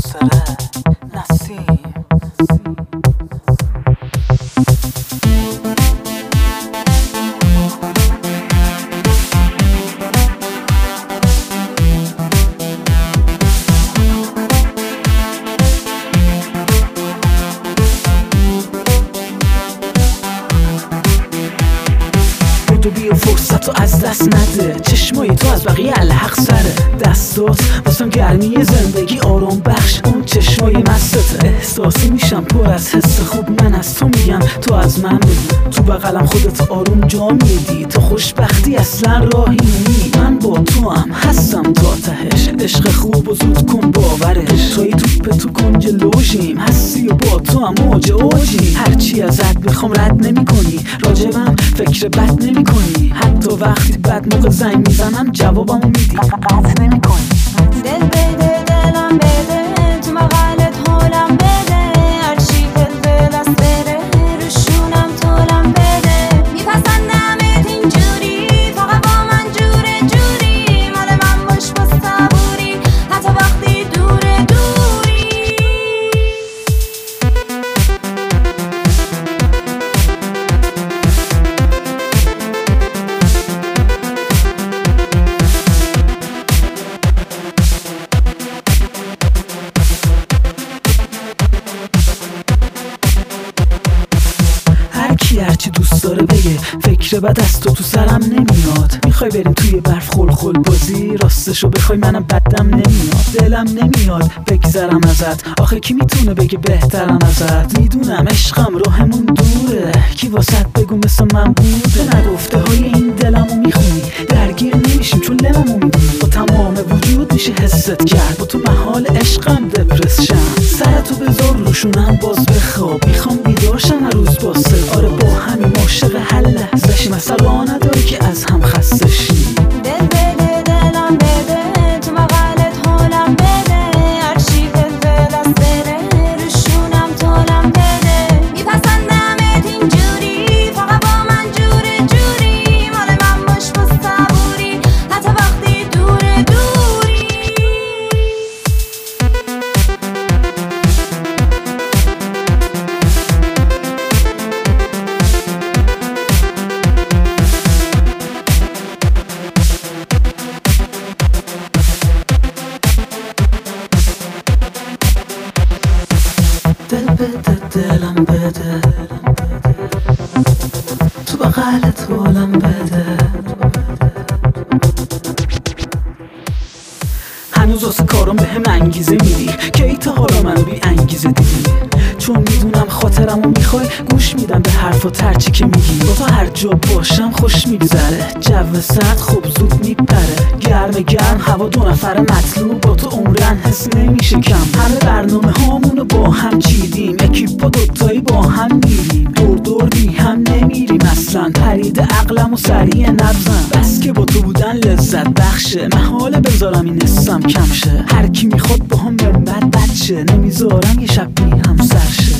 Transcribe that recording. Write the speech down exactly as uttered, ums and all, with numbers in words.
دوست داره نسیم. تو بیا فرصت رو از دست نده، چشمای تو از بقیه الحق سره، دستات واسم گرمی زندگی آرام بخش، اون چشمای مستت احساسی میشم پر از حس خوب، من از تو میگم تو از من بگی، تو بغلم خودت آروم جا میدی، تو خوشبختی اصلا راهی نمی، من با تو هم هستم تا تهش، عشق خوب و زود کن باورش، توی توپ تو کنج لوژیم هستی و با تو هم موج اوجی، هرچی ازت بخوام رد نمی کنی، راجبم فکر بد نمی کنی، حتی وقتی بد موقع زنگ میزنم جوابمو میدی، قطع نمی کنی. دل بده دلم بده تو مقالت حالم بده، هرچی دل دست بره روشونم طولم بده، میپسندمت اینجوری فقط با من جوره جوری، مال من باش با صبوری حتی وقتی دوره دوری. کی هرچی دوست داره بگه، فکر بد از تو تو سرم نمیاد، میخوای بریم توی برف خل خل بازی، راستشو بخوای منم بدم نمیاد، دلم نمیاد بگذرم ازت، آخه کی میتونه بگه بهترم ازت، میدونم عشقم راهمون دوره، کی واسط بگو مثل من بوده، نگفته های این دلمو میخونی، درگیر نمیشیم چون لبمو میدونی، با تمام وجود میشه حست کرد، با تو محال عشقم دپرس شم، سرتو بذار روشونم باز بخواب، میخوام بیدارشم هر روز با سه، آره با همین عاشق هر لحظه‌شی، مثلا نداره که از هم خسته شی. دل بده دلم بده تو مقالت حالم بده، هرچی دل دست بره روشونم طولم بده، میپسندمت اینجوری فقط با من جوره جوری، مال من باش با صبوری حتی وقتی دوره دوری. دل بده دلم بده تو بغلت حالم بده، هنوز واسه کارم به هم انگیزه میدی، که ای تا حالا منو بی انگیزه دیدی، چون میدونم خاطرمو میخوای گوش میدم به حرفا ترچی که میگی، با تو هر جا باشم خوش میگذره، جو سرد خوب زود میپره، گرم گرم هوا دو نفر مطلوب، با تو عمرن حس نمیشه کم، همه برنامه هامونو با هم چیدیم، اکیپا دوتایی با هم میریم، دور دور بی هم نمیریم اصلا، پرید عقلم و سریع نبزم، بس که با تو بودن لذت بخشه، محاله بذارم این حسم کم شه، هر کی میخواد با هم منبت بد شه، نمیذارم یه شب بی هم سر شه.